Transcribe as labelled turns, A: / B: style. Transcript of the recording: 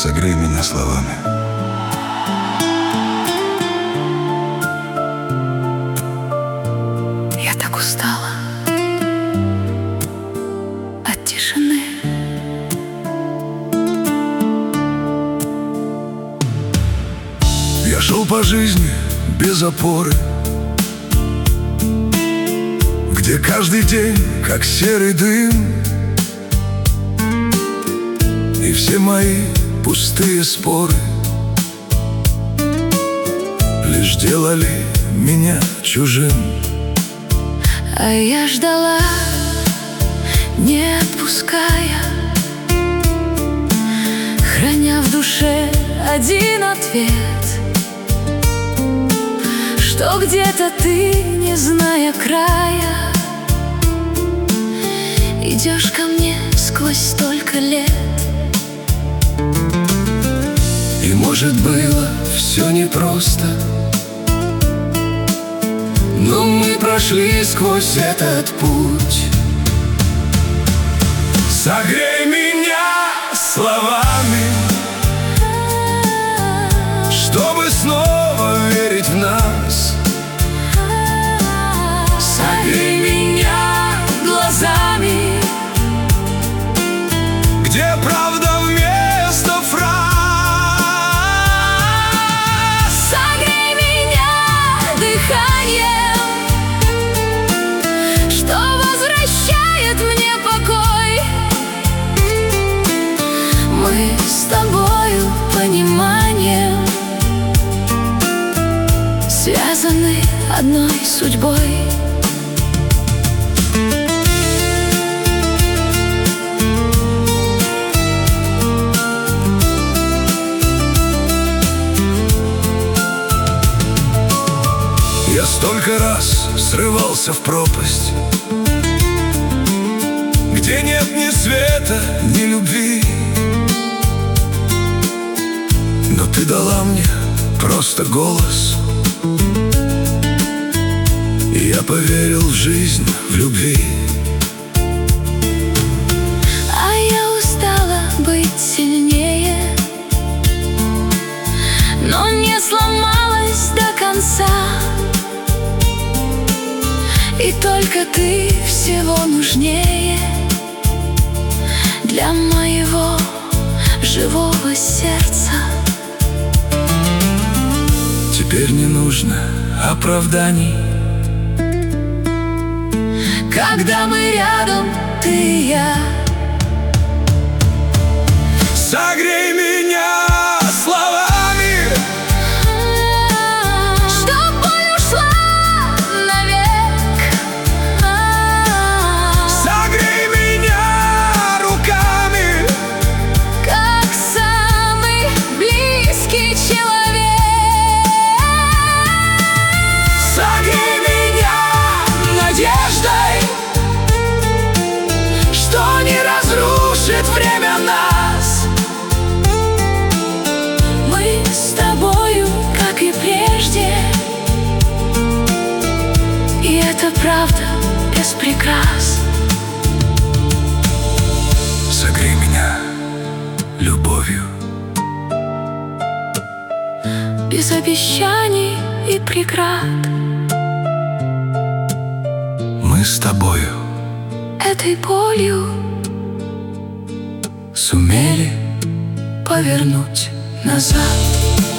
A: Согрей меня словами.
B: Я так устала от тишины.
A: Я шел по жизни без опоры, где каждый день как серый дым, и все мои пустые споры лишь делали меня чужим.
B: А я ждала, не отпуская, храня в душе один ответ, что где-то ты, не зная края, идешь ко мне сквозь столько лет.
A: И может было все непросто, но мы прошли сквозь этот путь. Согрей меня словами, чтобы снова верить в нас. Согрей меня глазами, где правда вместо фраз.
B: Согрей меня дыханием, что возвращает мне покой. Мы с тобою пониманием связаны одной судьбой.
A: Я столько раз срывался в пропасть, где нет ни света, ни любви, но ты дала мне просто голос, и я поверил в жизнь, в любви.
B: А я устала быть сильнее, но не сломалась до конца. И только ты всего нужнее для моего живого сердца.
A: Теперь не нужно оправданий,
B: когда мы рядом, ты и я.
A: Согрей меня словами,
B: Чтоб боль ушла навек.
A: согрей меня руками,
B: Как самый близкий человек.
A: согрей меня надеждой, что не разрушит время нас.
B: Мы с тобою, как и прежде, и это правда без прикрас.
A: Согрей меня любовью,
B: Без обещаний и преград.
A: мы с тобою
B: Этой болью
A: сумели
B: повернуть назад.